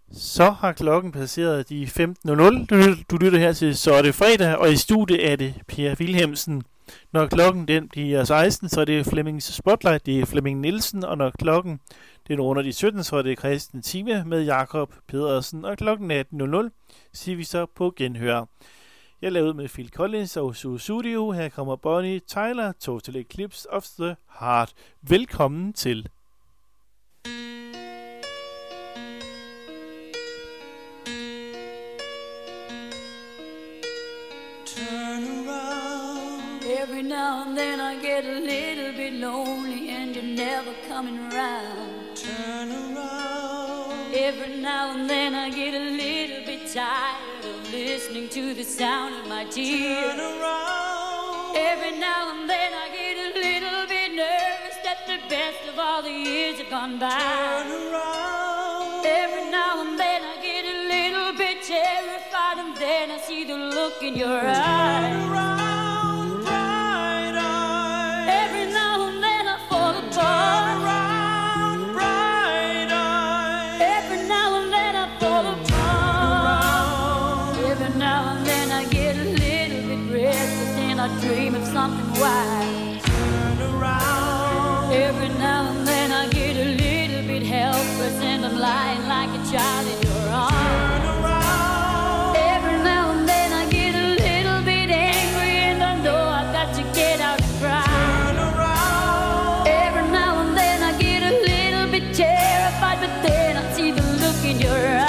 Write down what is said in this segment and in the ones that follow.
Så har klokken passeret de 15.00. Du lytter her til Så er det fredag, og i studiet er det Per Vilhelmsen. Når klokken den bliver 16, så er det Flemmings Spotlight, det er Flemming Nielsen, og når klokken den runder de 17, så er det Christian Time med Jakob Pedersen, og klokken 18.00 siger vi så på genhør. Jeg lavede med Phil Collins og Studio. Her kommer Bonnie Tyler, Total Eclipse of the Heart. Velkommen til. Every now and then I get a little bit lonely and you're never coming around. Turn around. Every now and then I get a little bit tired of listening to the sound of my tears. Turn around. Every now and then I get a little bit nervous that the best of all the years have gone by. Turn around. Every now and then I get a little bit terrified and then I see the look in your eyes. Turn around. I dream of something wise. Turn around. Every now and then I get a little bit helpless and I'm lying like a child in your arms. Turn around. Every now and then I get a little bit angry and I know I've got to get out and cry. Turn around. Every now and then I get a little bit terrified, but then I see the look in your eyes.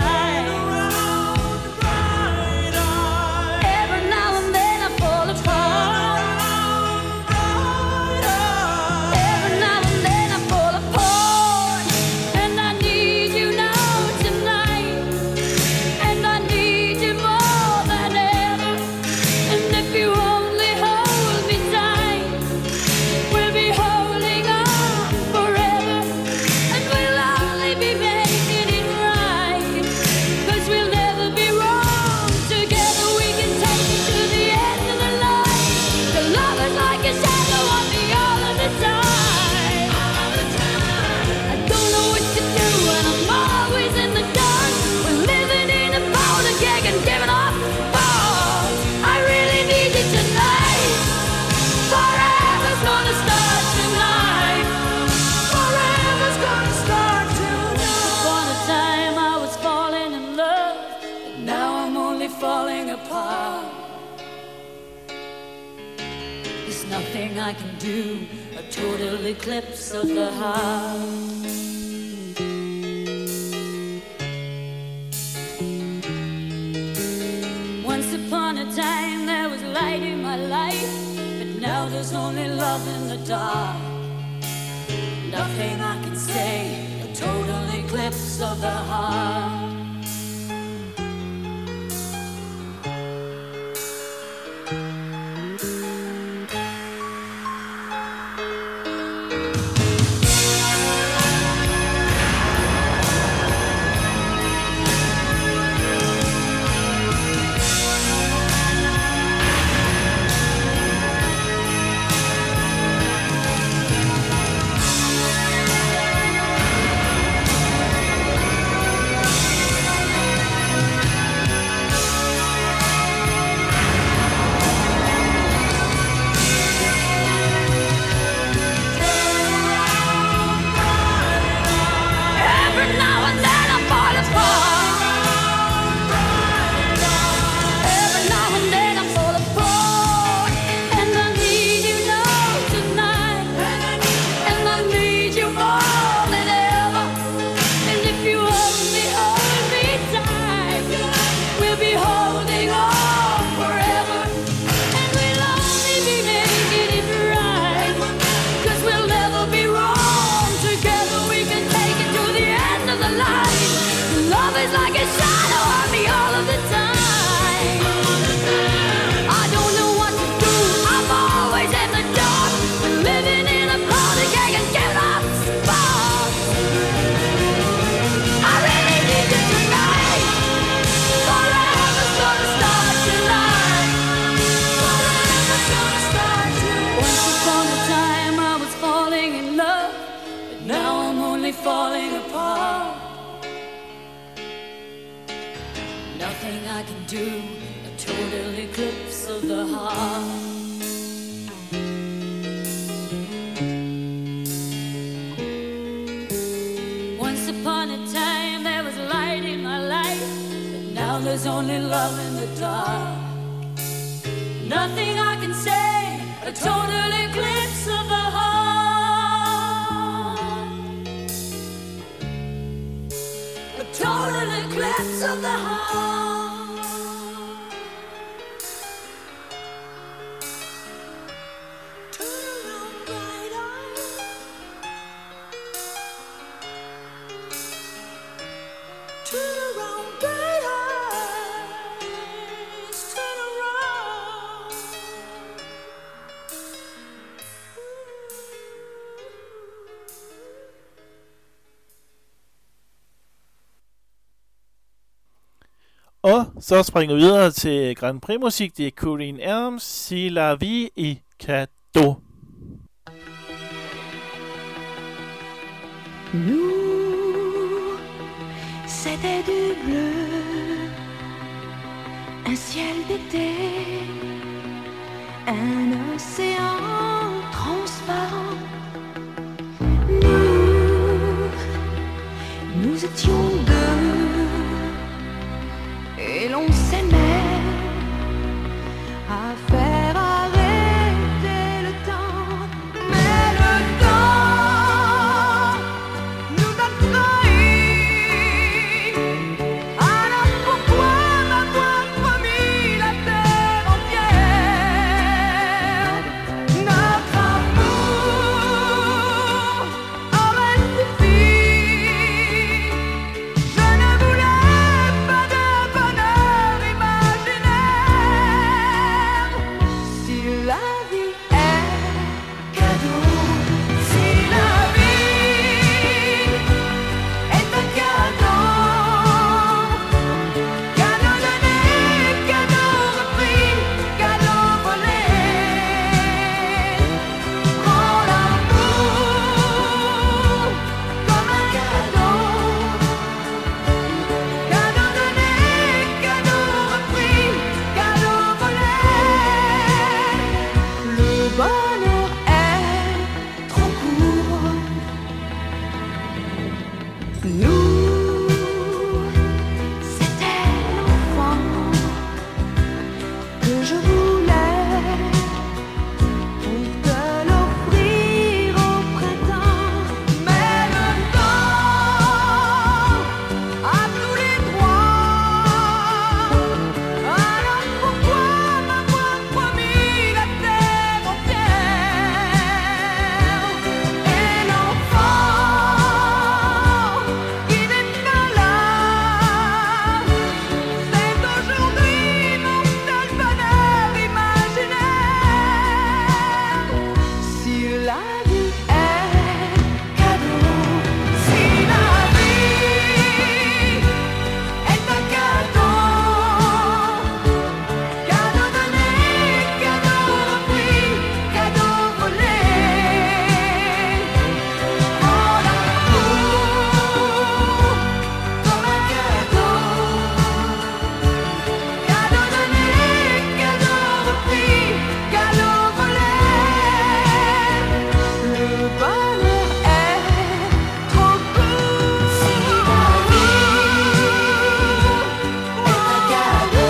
I can do a total eclipse of the heart. Once upon a time there was light in my life, but now there's only love in the dark. Nothing I can say, a total eclipse of the heart. nothing I can do, a total eclipse of the heart. Once upon a time there was light in my life, but now there's only love in the dark. Nothing I can say, a total eclipse of the heart. A total eclipse of the heart. Turn around, bright eyes. Turn around, bright eyes. Turn around. Og så springer vi videre til Grand Prix musik. Det er Corinne Elms, Si la vie et cadeau. Nous, c'était du bleu, un ciel d'été, un océan transparent. Nous étions deux et l'on s'aimait à faire arrêter le temps. Mais le temps nous a trahis. Alors pourquoi m'avoir promis la terre entière? Notre amour aurait suffi. Je ne voulais pas de bonheur imaginaire. Si la vie est cadeau, si la vie est un cadeau, cadeau donné, cadeau repris, cadeau volé, prends l'amour comme un cadeau, cadeau donné, cadeau repris, cadeau volé. Le bonheur est trop court. Nous, c'était l'enfant que je voulais pour te l'offrir au printemps. Mais le temps a tous les droits. Alors pourquoi m'avoir promis la terre entière? Et l'enfant qui n'est pas là, c'est aujourd'hui mon seul bonheur imaginaire. Si la vie est cadeau, si la vie est un cadeau, cadeau donné, cadeau repris, cadeau volé, prends l'amour comme un cadeau, cadeau donné, cadeau repris, cadeau volé. Le bonheur est trop court. Si la vie est un cadeau.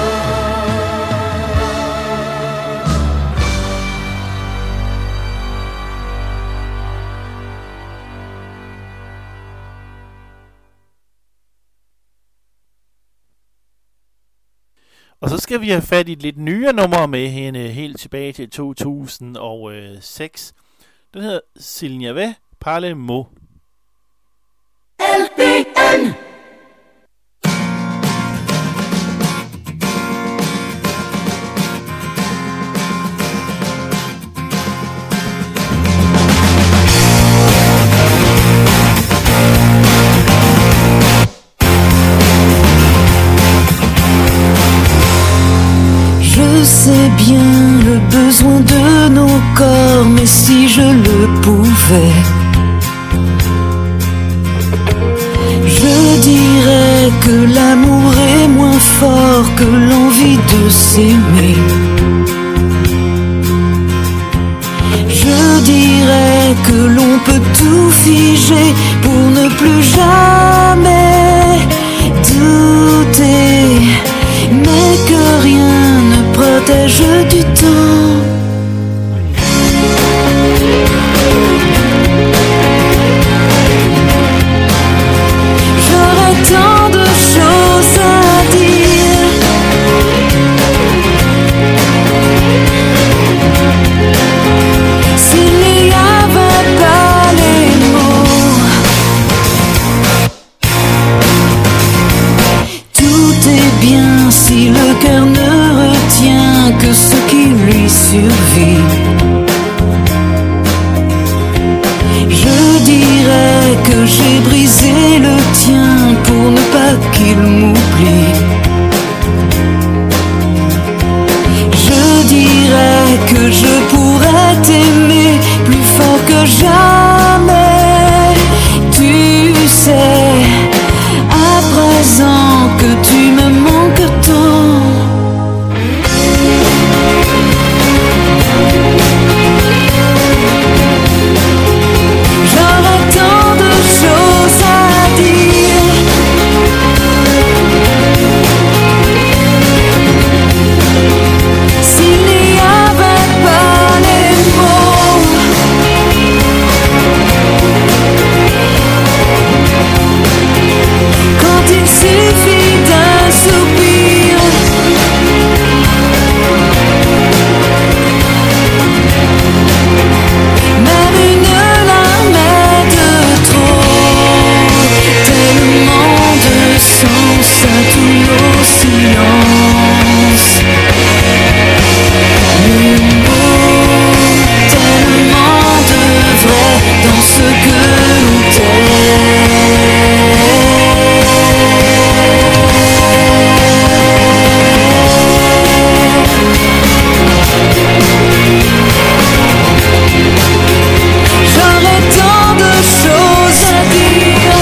Og så skal vi have fat i et lidt nyere nummer med hende helt tilbage til 2006. Den hedder S'il n'y avait pas les mots. LPN. Je sais bien le besoin de nos corps, mais si je le pouvais, je dirais que l'amour est moins fort fort que l'envie de s'aimer. Je dirais que l'on peut tout figer pour ne plus jamais douter, mais que rien ne protège du temps. J'aurais tant de choses à dire, s'il n'y avait pas les mots. Tout est bien si le cœur ne retient que ce qui lui survit. Je dirais que j'ai brisé le tien pour ne pas qu'il m'oublie. Je dirais que je pourrais t'aimer plus fort que jamais. Tu sais, à présent que tu me manques tant. J'aurais tant de choses à dire, s'il n'y avait pas les mots. Quand il suffit d'un soupir, même une larme est de trop. Tellement de sens à tous nos silences. Les mots, tellement de vrai dans ce que l'on J'aurais tant de choses à dire,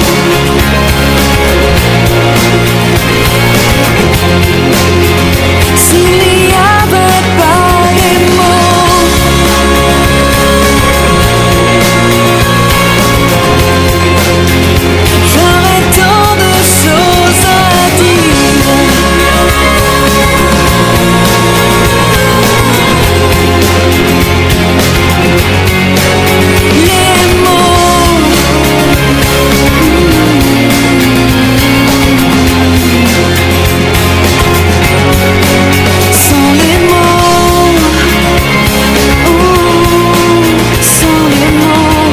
s'il n'y avait pas les mots. J'aurais tant de choses à dire, les mots. Sans les mots, oh, sans les mots.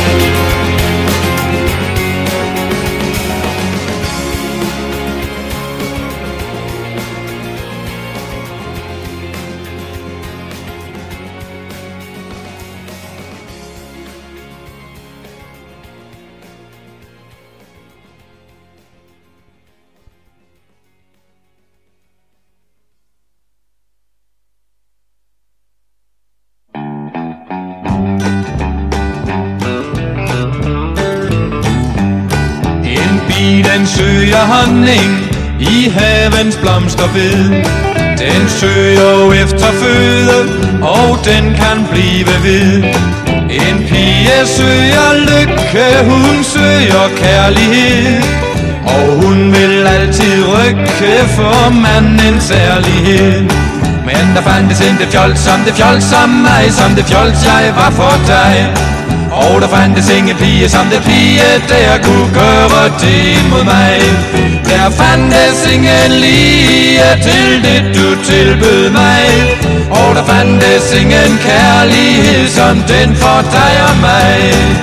En bi, den søger honning i havens blomsterbed. Den søger efter føde, og den kan blive ved. En pige søger lykke, hun søger kærlighed, og hun vil altid rykke for mandens særlighed. Men der fandtes intet fjols som mig, som det fjols jeg var for dig. Og der fandtes ingen pige som det pige, der kunne gøre det mod mig. Der fandtes ingen lige til det du tilbød mig. Og der fandtes ingen kærlighed som den for dig og mig.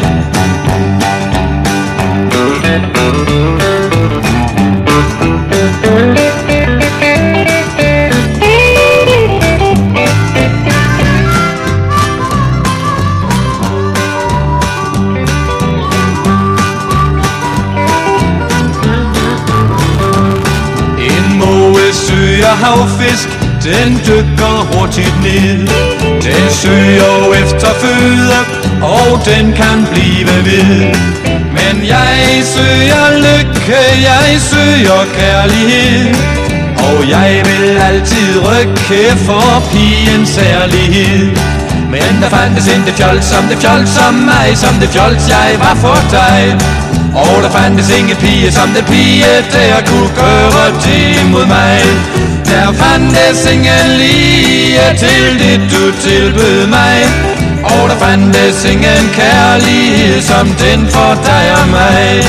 Havfisk, den dykker hurtigt ned. Den søger efter føde, og den kan blive ved. Men jeg søger lykke, jeg søger kærlighed, Og jeg vil altid rykke for pigens særlighed. Men der fandtes ikke det fjols som mig, som det fjols jeg var for dig. Og der fandtes ingen pige som den pige, der kunne gøre det mod mig. Der fandtes ingen lige til det du tilbød mig. Og der fandtes ingen kærlighed som den for dig og mig.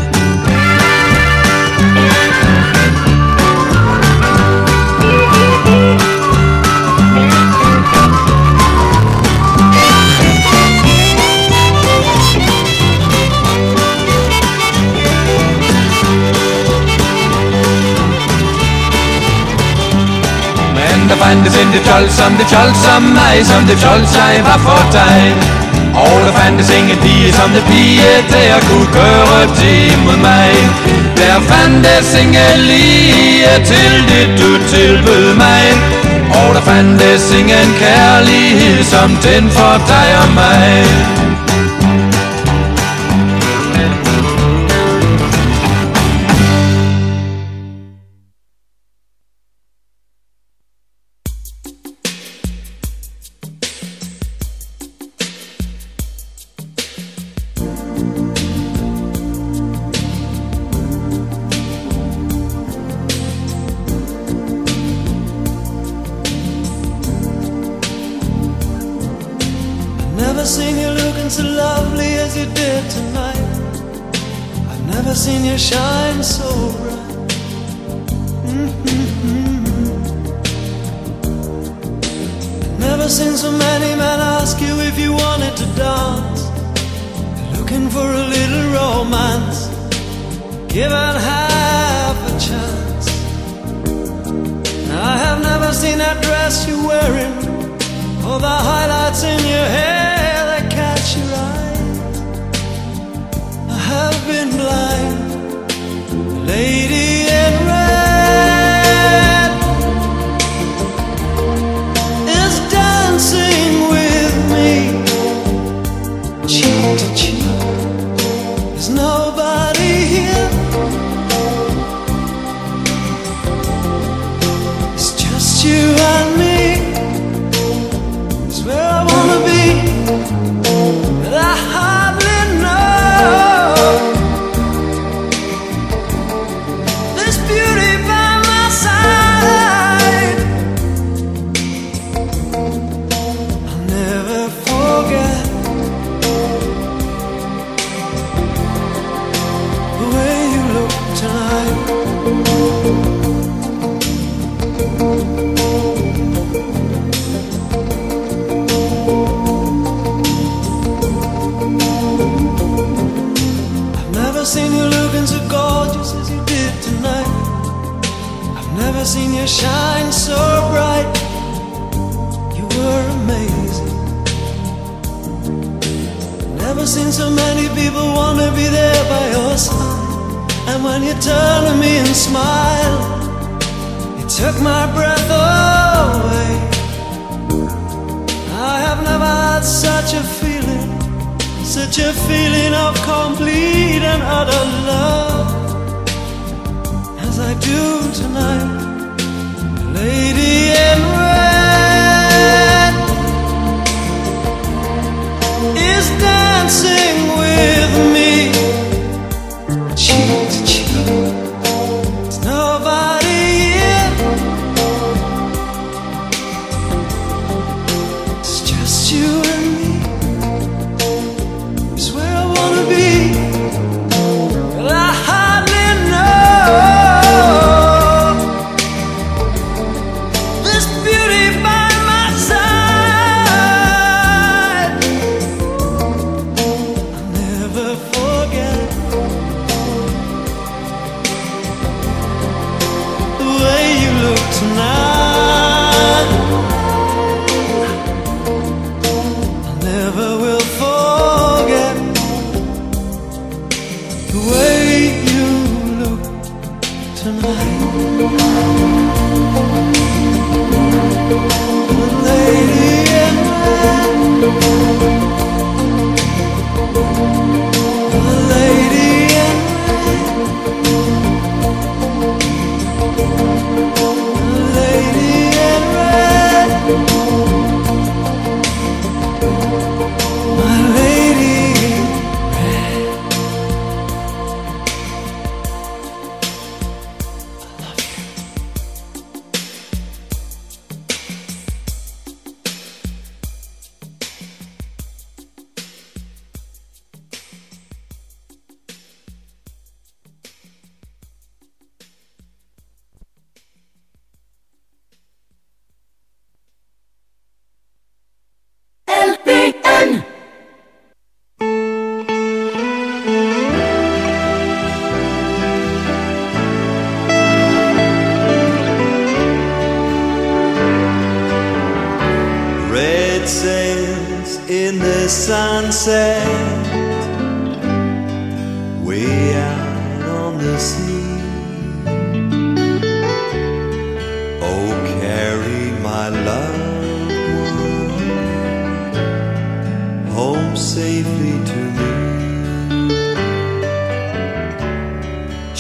Der fandtes ikke det fjols som mig, som det fjols jeg var for dig. Og der fandtes ingen pige som det pige, der kunne gøre det mod mig. Der fandtes ingen lige til det du tilbød mig. Og der fandtes ingen kærlighed som den for dig og mig. Never seen you looking so lovely as you did tonight. I've never seen you shine so bright. Never seen so many men ask you if you wanted to dance. Looking for a little romance, given half a chance. I have never seen that dress you're wearing, or the highlights in your hair that catch your eye. I have been blind. The lady in red is dancing with me, cheek to cheek. There's nobody here. It's just you and me. Where I wanna be, but I hardly know. This beauty by my side, I'll never forget the way you look tonight. Never seen you looking so gorgeous as you did tonight. I've never seen you shine so bright. You were amazing. Never seen so many people want to be there by your side. And when you turned to me and smiled, it took my breath away. I have never had such a feeling, such a feeling of complete and utter love as I do tonight. The lady in red is dancing with me, cheek to cheek. There's nobody here. It's just you and me. It's where I wanna be, but I hardly know. This beauty by my side, I'll never forget the way you look tonight. I never will forget the way you look tonight. The lady in red, the lady in red.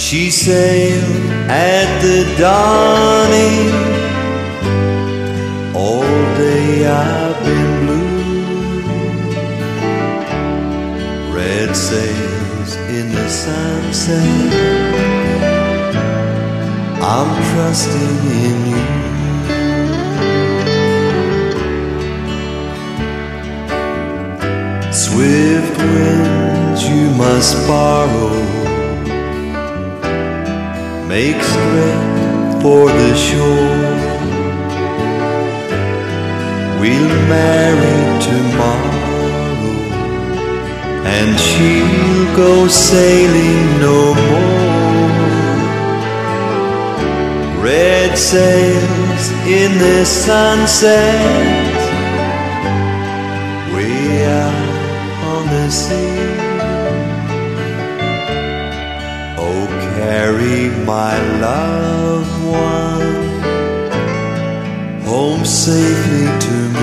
She sailed at the dawning. All day I've been blue. Red sails in the sunset. I'm trusting in you. Swift winds you must borrow. Make straight for the shore. We'll marry tomorrow, and she'll go sailing no more. Red sails in the sunset, way out on the sea. Oh, carry my loved one home safely to me.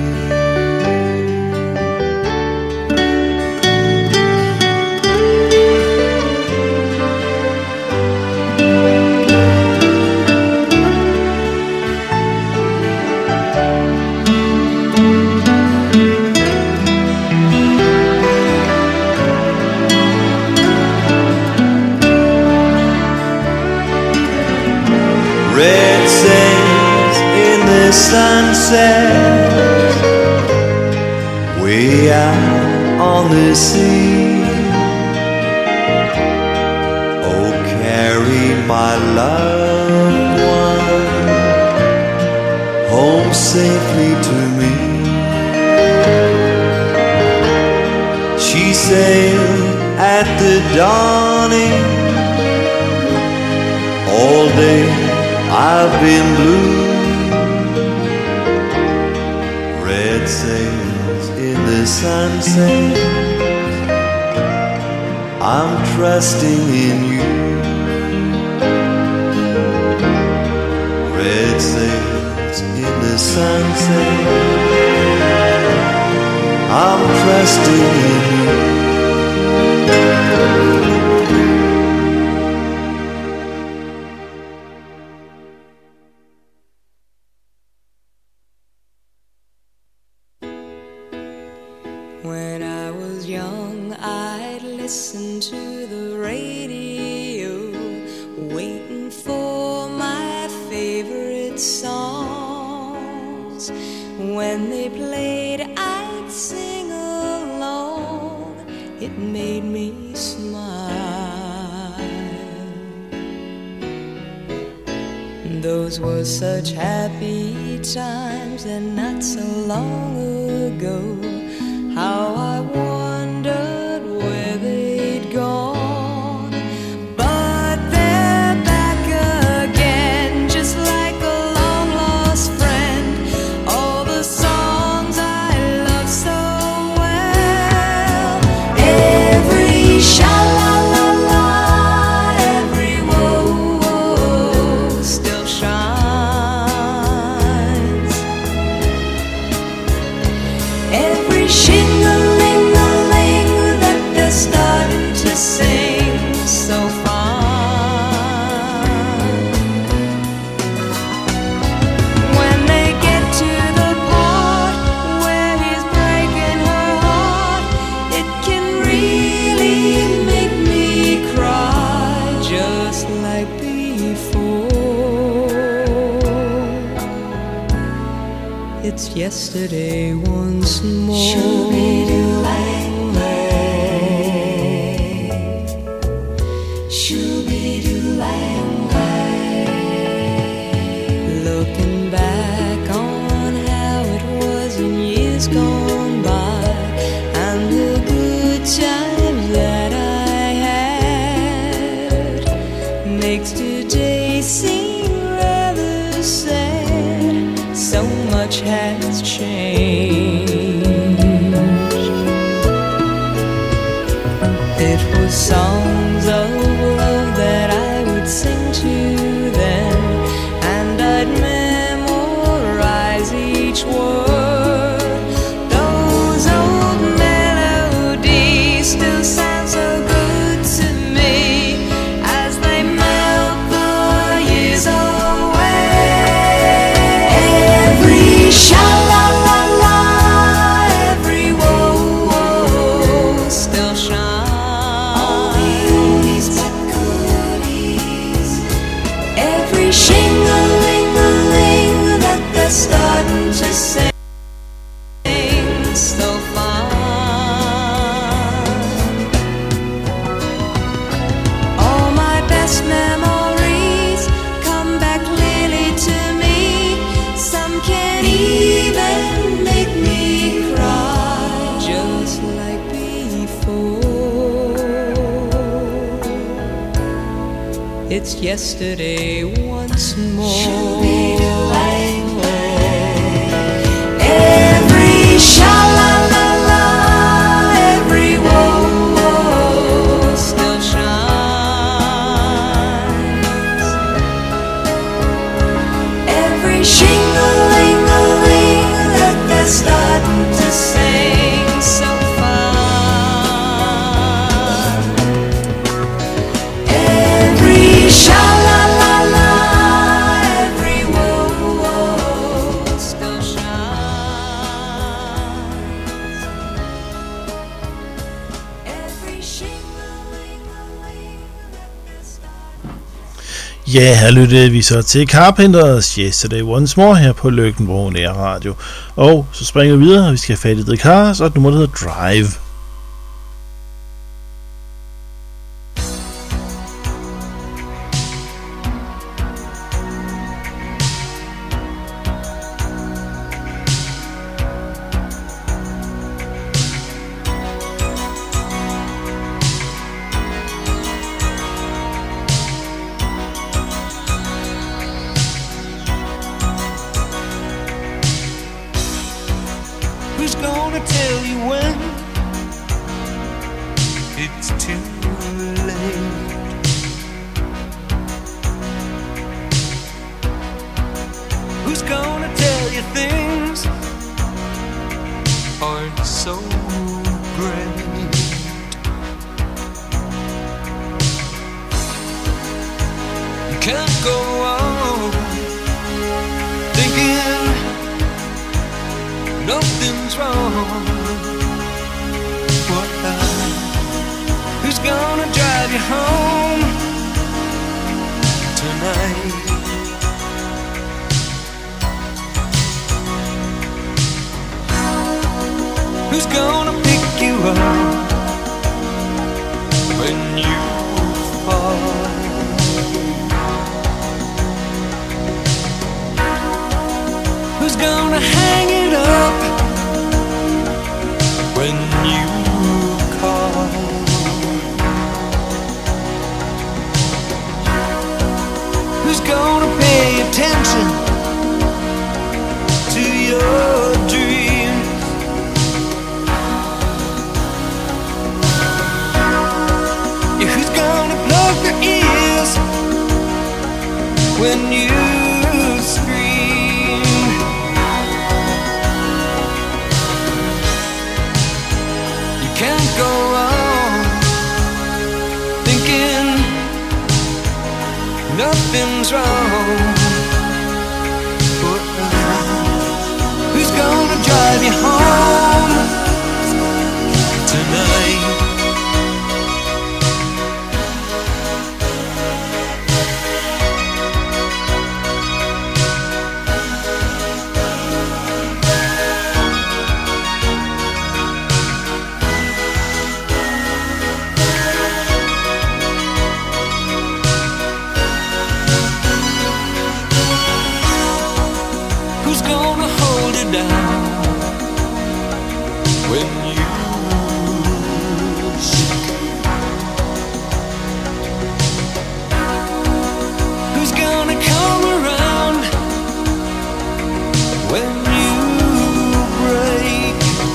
Red sails in the sunset, way out on the sea. Oh, carry my loved one home safely to me. She sailed at the dawning. All day I've been blue. Red sails in the sunset. I'm trusting in you. Red sails in the sunset. I'm trusting in you. When I was young, I'd listen to the radio, waiting for my favorite songs. When they played, I'd sing along. It made me smile. Those were such happy times, and not so long ago. How I wondered where they'd gone. But they're back again, just like a long-lost friend. All the songs I love so well. Every sha-la-la-la, every whoa-whoa still shines. Every shing-a-ling-a-ling that they're starting to sing so fine. When they get to the part where he's breaking her heart, it can really make me cry, just like before. It's yesterday once more. Looking back on how it was in years gone by, and the good times that I had, makes today seem rather sad. So much has changed. It was songs of love that I would sing to them, and I'd memorize each word. Those old melodies still sound so good to me as they it's yesterday once more. Every sha-la-la-la, every woe still shines. Every shing-a-ling-a-ling that they're starting to sing so fine. Every sha-la-la-la, every woe still shines. Every shing-a-ling-a-ling that they're starting. Ja, her lyttede vi så til Carpenters Yesterday Once More her på Løkkenbro Nær Radio. Og så springer vi videre, og vi skal have fat i The Cars, og et nummer, der hedder Drive. Who's gonna tell you when it's too late? Who's gonna tell you things aren't so great? You can't go on thinking nothing's wrong. What? Who's gonna drive you home tonight? Who's gonna pick you up when you fall? Who's gonna hang it up when you call? Who's gonna pay attention to your dreams? Yeah, who's gonna plug their ears when you scream? You can't go on thinking nothing's wrong. Who's gonna drive you home tonight? Who's gonna hold it down when you shake? Who's gonna come around when you break?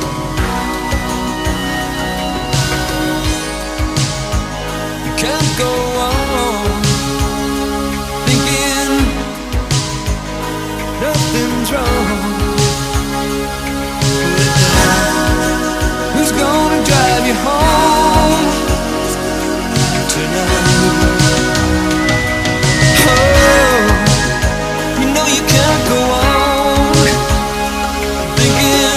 You can't go on thinking nothing's wrong. Who's gonna drive you home tonight? Oh, you know you can't go on thinking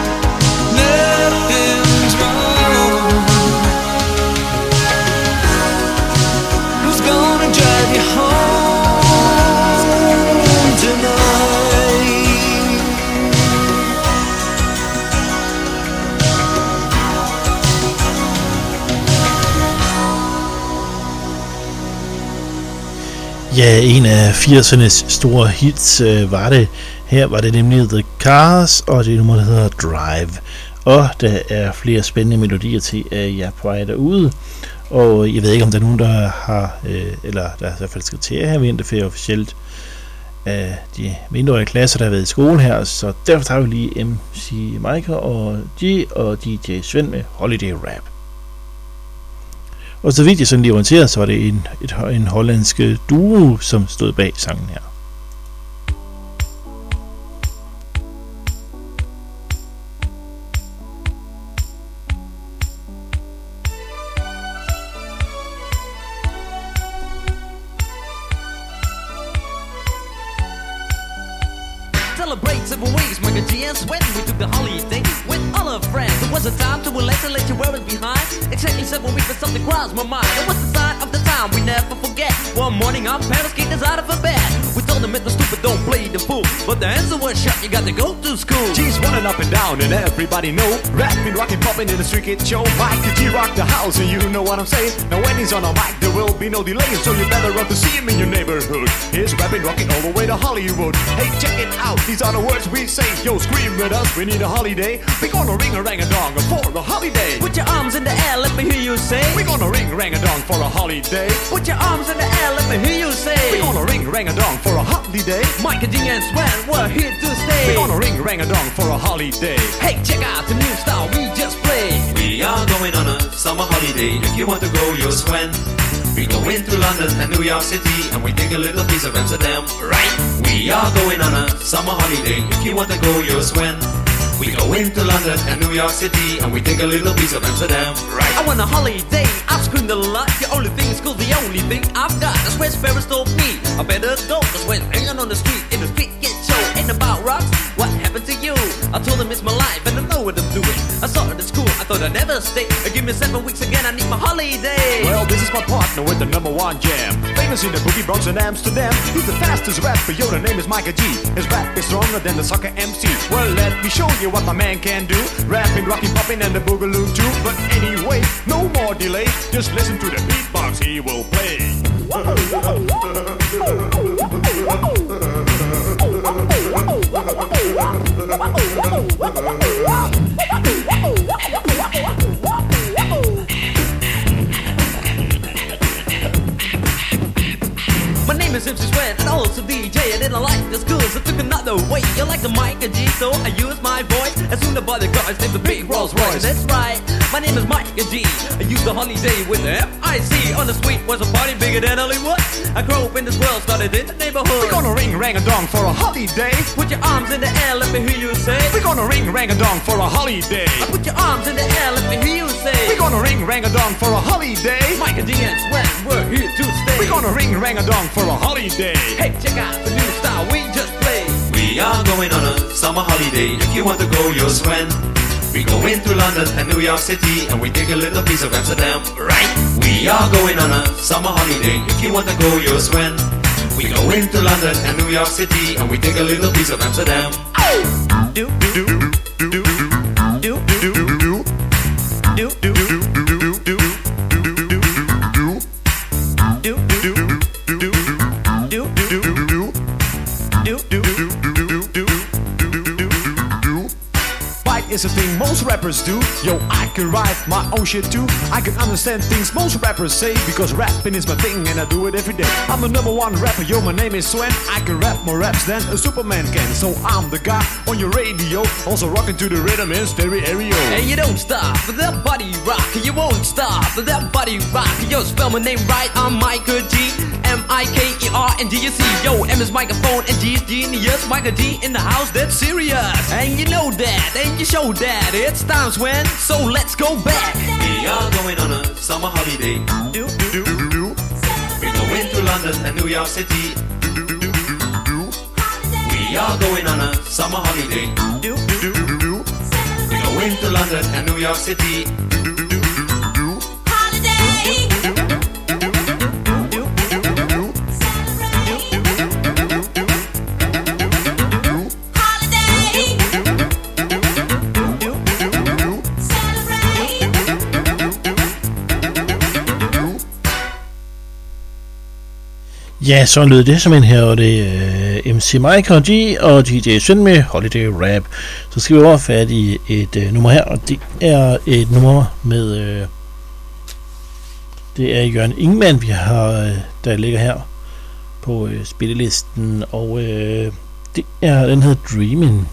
nothing's wrong. Who's gonna drive you home tonight? Ja, en af 80'ernes store hits var det. Her var det nemlig The Cars, og det nummer, der hedder Drive. Og der er flere spændende melodier til jer på vej derude. Og jeg ved ikke, om der er nogen, der har, eller der i hvert fald skal til at have vinterferie officielt af de mindreårige klasser, der har været i skole her. Så derfor tager vi lige MC Michael og G og DJ Svend med Holiday Rap. Og så vidt jeg sådan lige orienteret, så var det en hollandsk duo, som stod bag sangen her. Celebrate 7 weeks, Michael G and Sweat. We took the holiday with all our friends. It was a time to relax and let you wear it behind. Exactly 7 weeks, but something crossed my mind. It was the sign of the time we never forget. One morning our parents kicked us out of bed. We told them it was stupid, don't play the fool. But the answer was shut, you got to go to school. G's running up and down and everybody know. Rapping, rocking, popping in the street kid show. Michael G rock the house and you know what I'm saying. Now when he's on a mic there will be no delay. So you better run to see him in your neighborhood. He's rapping, rocking all the way to Hollywood. Hey, check it out, these are the words we say. Yo, scream with us, we need a holiday. We gonna ring a rang a dong for a holiday. Put your arms in the air, let me hear you say. We gonna ring rang a dong for a holiday. Put your arms in the air, let me hear you say. We gonna ring rang a dong for a holiday. Michael G and Swan, we're here to stay. We gonna ring rang a dong for a holiday. Hey, check out the new style we just played. We are going on a summer holiday. If you want to go, you'll Swan. We go into London and New York City and we take a little piece of Amsterdam, right? We are going on a summer holiday. If you want to go, you'll Swan. We go into London and New York City and we take a little piece of Amsterdam, right? I want a holiday, I've screamed a lot. The only thing is cool, the only thing I've got. That's where Ferris told me I better go. Cause when hanging on the street in the street get show ain't about rocks, what happened to you? I told him it's my life and I know what I'm doing. I saw it at school, I thought I'd never stay. Give me 7 weeks again, I need my holiday. Well, this is my partner with the #1 jam. Famous in the boogie Bronx and Amsterdam. He's the fastest rapper, yo, the name is Michael G. His rap is stronger than the soccer MC. Well, let me show you what my man can do. Rapping, rocking, popping and the boogaloo too. But anyway, no more delay. Just listen to the beatbox he will play. My name is MC Swan and also DJ. I didn't like the schools, I took another way. You like the Michael G, so I use my voice. As soon as the cars named the big Rolls Royce. That's right, my name is Michael G. I use the holiday with the F-I-C. On the street was a party bigger than Hollywood. I grew up in this world, started in the neighborhood. We're gonna ring rang a dong for a holiday. Put your arms in the air, let me hear you say. We're gonna ring rang a dong for a holiday. Put your arms in the air, let me hear you say. We're gonna ring rang a dong for a holiday. Michael G and Swan, we're here to stay. We're gonna ring rang a dong for a holiday. Hey, check out the new style we just played. We are going on a summer holiday. If you want to go, you'll Swan. We go into London and New York City and we take a little piece of Amsterdam, right? We are going on a summer holiday. If you want to go, you'll Swan. We go into London and New York City and we take a little piece of Amsterdam. Do do do do do do do do do do. Is a thing most rappers do. Yo, I can write my own shit too. I can understand things most rappers say because rapping is my thing and I do it every day. I'm the #1 rapper, yo, my name is Swan. I can rap more raps than a Superman can. So I'm the guy on your radio, also rocking to the rhythm in stereo. Hey, you don't stop with that body rock. You won't stop with that body rock. Yo, spell my name right, I'm Michael G. M-I-K-E-R-N-G-U-C. Yo, M is microphone and G is genius. Michael G in the house, that's serious. And you know that, and you show that. It's time, Swan, so let's go back. We are going on a summer holiday. Do do do do. We go into London and New York City. We are going on a summer holiday. Do do do do. We go into London and New York City. Ja, så lød det som en her, og det er MC Michael G og DJ Svend med Holiday Rap. Så skal vi over fat i et nummer her, og det er et nummer med Det er Jørgen Ingmann, vi har, der ligger her på spillelisten, og det er den hedder Dreamin'.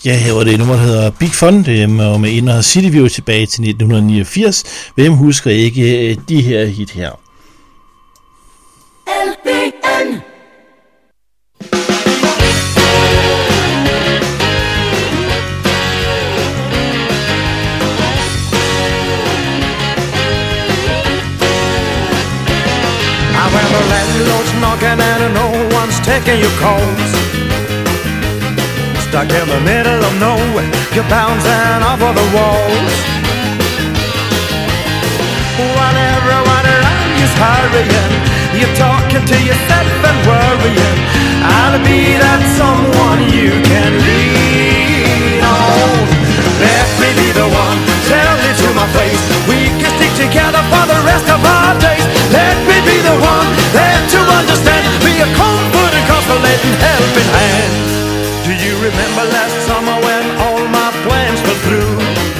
Ja, her var det nummer, der hedder Big Fun, med Inner City View tilbage til 1989. Hvem husker ikke de her hit her? LBN. When the landlord's knocking and no one's taking your calls, stuck in the middle of nowhere, you're bouncing off of the walls. While everyone around you's hurrying, you're talking to yourself and worrying. I'll be that someone you can lean on. Let me be the one, tell it to my face. We can stick together for the rest of our days. Let me be the one, there to understand. Be a comfort and consolating helping hand. Do you remember last summer when all my plans fell through?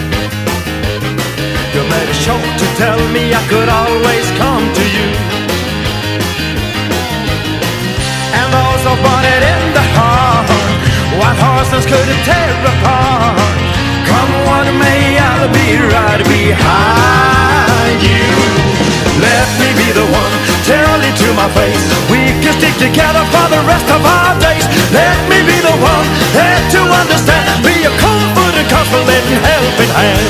You made a show to tell me I could always come to you. And those who bought it in the heart, what horses couldn't tear apart. Come what may, I'll be right behind you. Let me be the one, tell it to my face. We can stick together for the rest of our days. Let me be the one, there to understand. Be a comfort and consolating helping hand.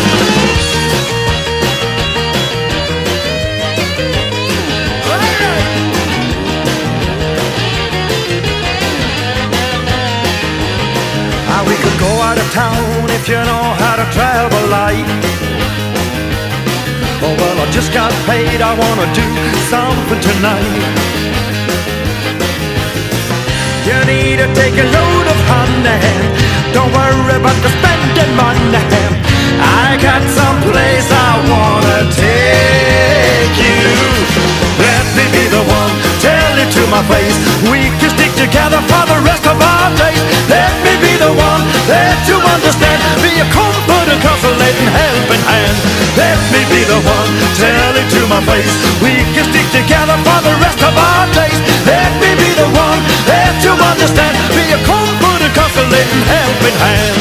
We could go out of town if you know how to travel light. Oh well, I just got paid, I wanna do something tonight. You need to take a load of honey, don't worry about the spending money. I got some place I wanna take you. Let me be the one, tell it to my face. We can stick together for the rest of our days. Let me be the one, there to understand. Be a comfort and consolating helping hand. Let me be the one, tell it to my face. We can stick together for the rest of our days. Let me be the one, there to understand. Be a comfort and consolating helping hand.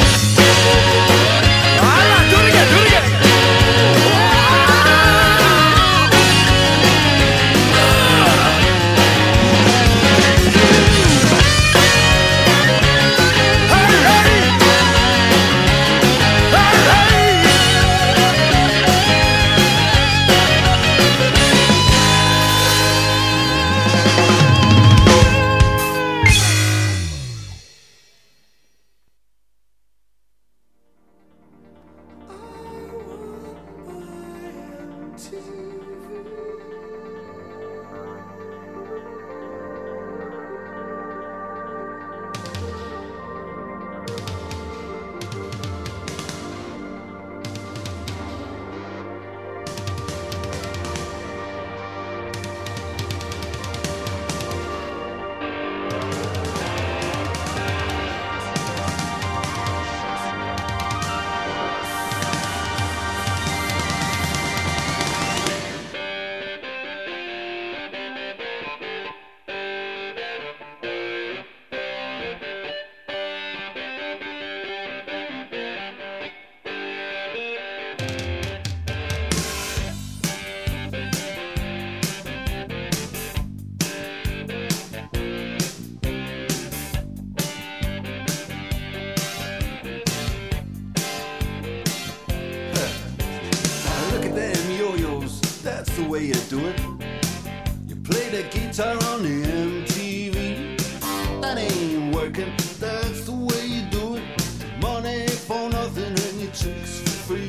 way you do it. You play the guitar on the MTV. That ain't working, that's the way you do it. Money for nothing and your chicks for free.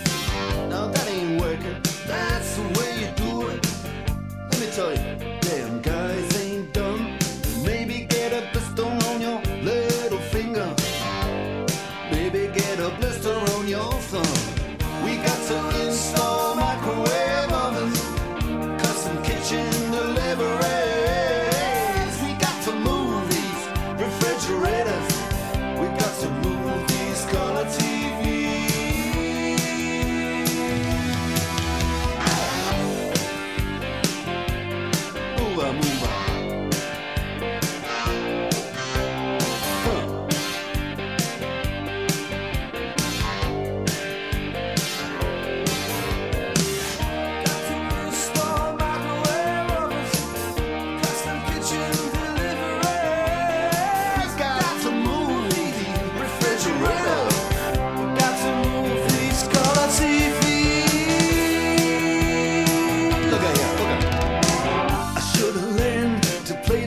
Now that ain't working, that's the way you do it. Let me tell you, damn guys ain't dumb. Maybe get a blister on your little finger. Maybe get a blister on your thumb. We got to install microwave ovens, custom kitchen deliveries. We got to move these refrigerators. We got to move these color TVs. Move on, move on.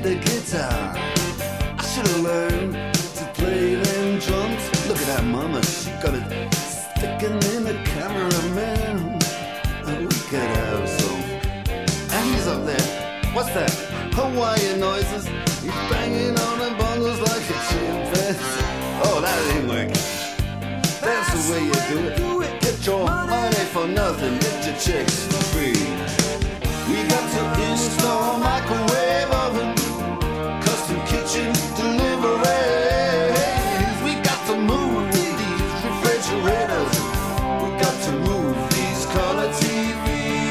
the guitar. I should have learned to play them drums. Look at that mama, she got it sticking in the cameraman. We could have some. And he's up there. What's that? Hawaiian noises. He's banging on the bongos like a chimpanzee. Oh, that ain't working. That's the way you do it. Get your money for nothing, get your chicks for free. We got to install microwave oven, custom kitchen deliveries. We got to move these refrigerators. We got to move these color TVs.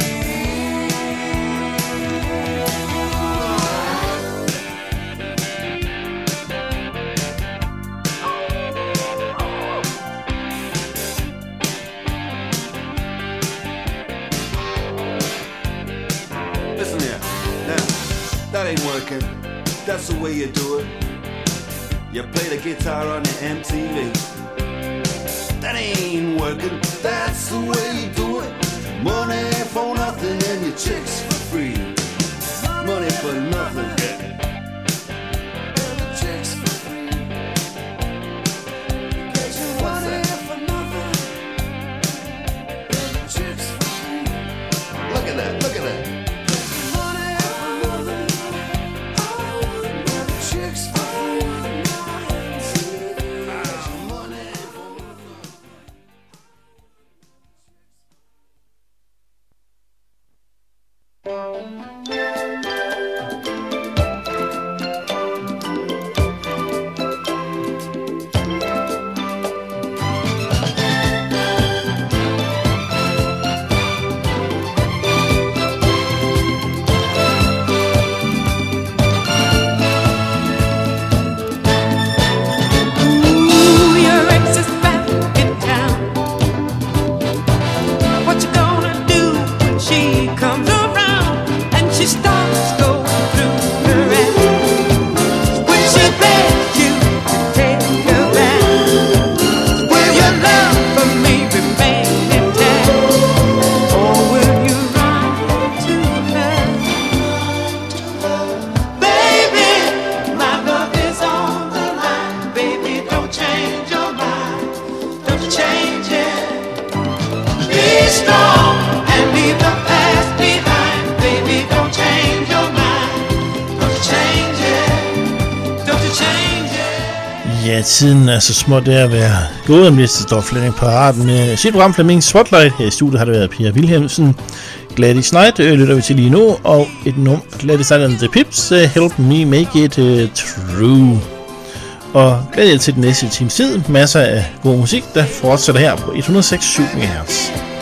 Listen here, now, that ain't working. That's the way you do it. You play the guitar on the MTV. That ain't working. That's the way you do it. Money for nothing and your chicks for free. Money for nothing. Chicks for free. What's that? Chicks for free. Look at that, look at that. Ja, tiden er så småt der at være gået, om det står Flemming på paraten med sit program Flemmings Spotlight. Her i studiet har det været Per Vilhelmsen. Gladys Knight lytter vi til lige nu, og et nummer Gladys Knight and the Pips, Help Me Make It True. Og glæder jer til den næste times tid. Masser af god musik, der fortsætter her på 106.7 MHz.